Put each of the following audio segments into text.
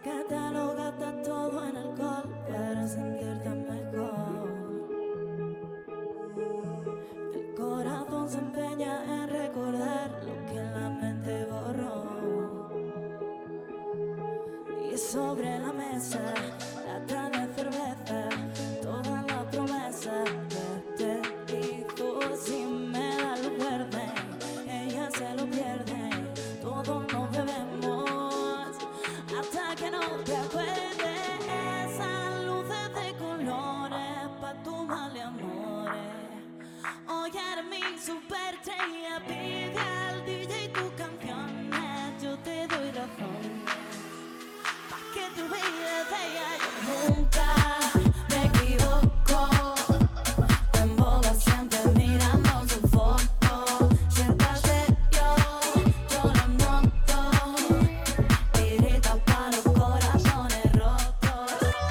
que te lo gastas todo en alcohol para sentirte mejor. El corazón se empeña en recordar lo que la mente borró. Y sobre la mesa, lata de cerveza, toda la promesa que te hizo. Si me da luz verde, ella se lo pierde. Todos nos bebemos hasta que no te acuerdes. Esas luces de colores pa' tu mal amores. Hoy eres mi superestrella, pide al DJ tus canciones, yo te doy razones pa' que te olvides de ella. Yo nunca me equivoco, te embobas siempre mirando su foto. Si estás serio, yo lo noto, tiritas pa' los corazones rotos.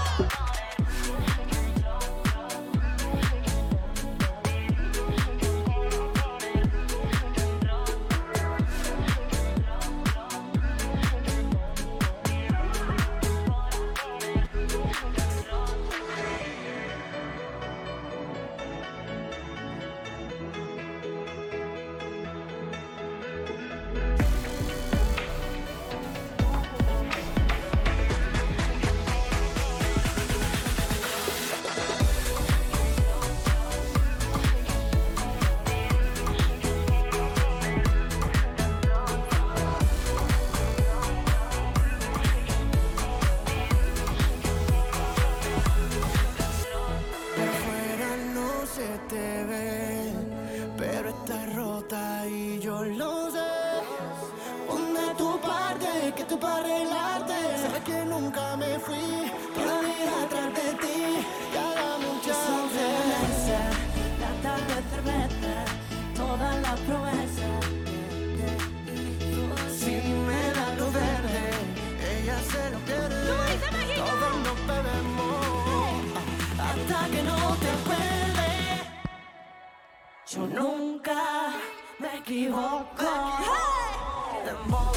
Te ve, pero está rota y yo lo sé. Ponte tu parte, que tú para arreglarte. Sabes que nunca me fui para ir atrás de ti. Y haga muchas veces. Lata de cerveza, todas las promesas que te hizo. Si me da luz verde, ella se lo pierde. Todos nos bebemos hasta que no te acuerdes. Yo nunca me equivoco. Hey.